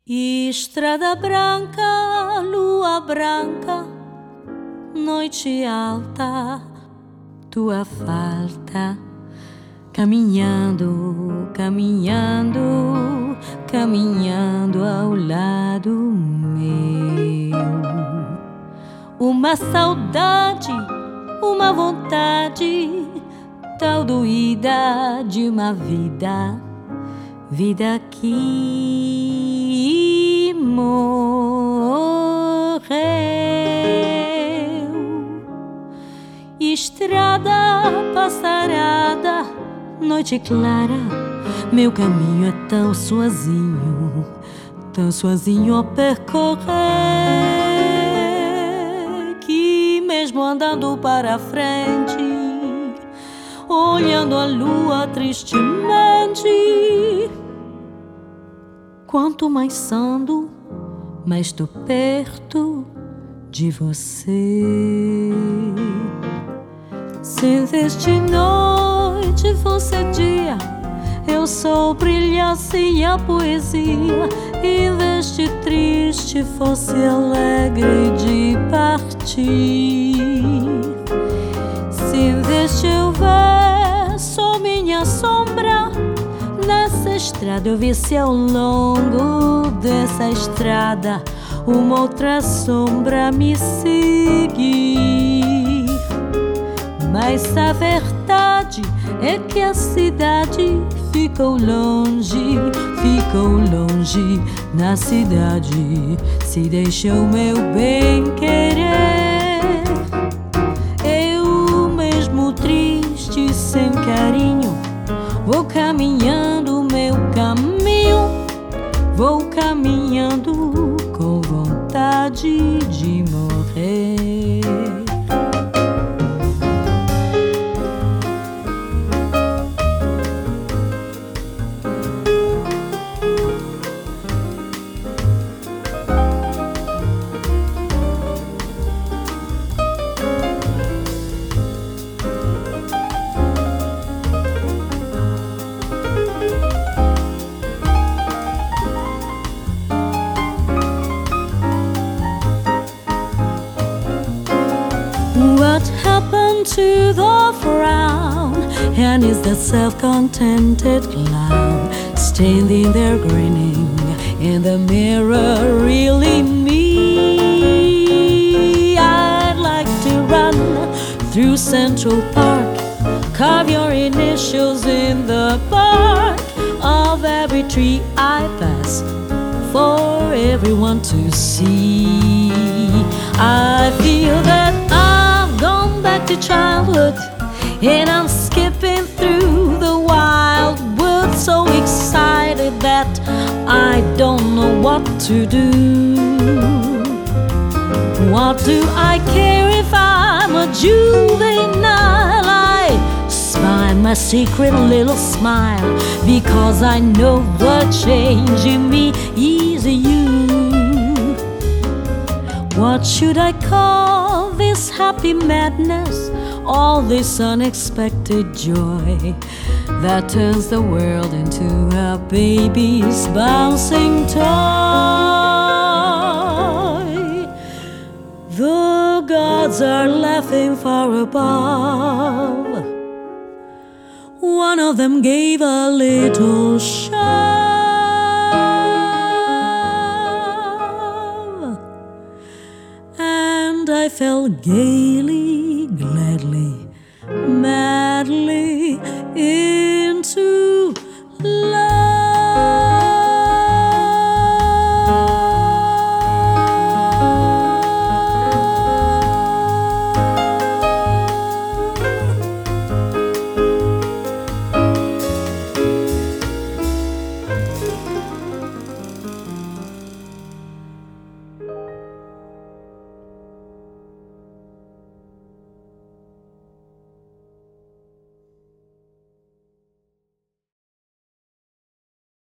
Estrada branca, lua branca, noite alta, tua falta. Caminhando, caminhando, caminhando ao lado meu. Uma saudade, uma vontade tal doída de uma vida, vida que morreu. Estrada passarada, noite clara, meu caminho é tão sozinho a percorrer, que mesmo andando para frente, olhando a lua tristemente, quanto mais ando, mais tô perto de você. Se em vez de noite fosse dia, eu sou brilhasse e a poesia, em vez de triste fosse alegre de partir. Se em vez de eu ver só minha sombra nessa estrada, eu visse ao longo dessa estrada uma outra sombra me seguir. Mas a verdade é que a cidade ficou longe na cidade se deixou meu bem querer. Eu mesmo triste, sem carinho, vou caminhando meu caminho, vou caminhando com vontade de morrer. What happened to the frown? And is the self-contented clown standing there grinning in the mirror really me? I'd like to run through Central Park, carve your initials in the bark of every tree I pass for everyone to see. I feel that I've gone back to childhood, and I'm skipping through the wild woods, so excited that I don't know what to do. What do I care if I'm a juvenile? I smile my secret little smile, because I know the change in me is you. What should I call this happy madness, all this unexpected joy that turns the world into a baby's bouncing toy? The gods are laughing far above. One of them gave a little shove, and I fell gaily